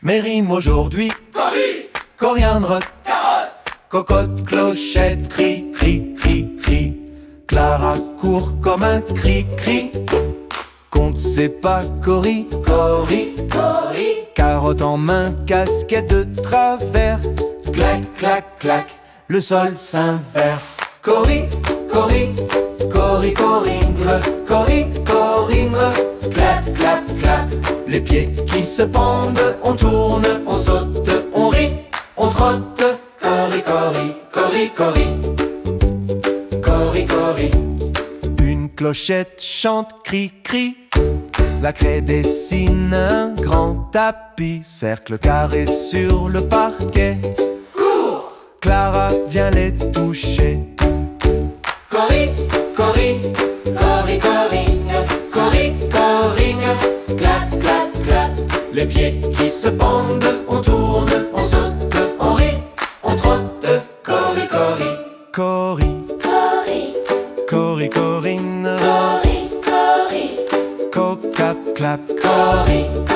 Mes rimes aujourd'hui: Cori, coriandre, carotte, cocotte, clochette, cri, cri, cri, cri. Clara court comme un cri-cri. Compte c'est pas Cori, Cori, Cori, carotte en main, casquette de travers. Clac, clac, clac, le sol s'inverse. Cori, Cori, Cori, corindre, Cori, corindre. Clap, clap, clap, les pieds qui se pendent. On tourne, on saute, on rit, on trotte. Cori, Cori, Cori, Cori, Cori, Cori. Une clochette chante, cri, cri. La craie dessine un grand tapis. Cercle carré sur le parquet. cours, Clara vient les toucher. Cori, Cori, Cori, corigne, Cori, corigne. Clap, clap, clap, Les pieds qui se pendent. On tourne, on saute, on rit, on trotte. Cori, Cori, Cori, Cori, Cori, corine. Cori, Cori, Co, cap, clap. Cori,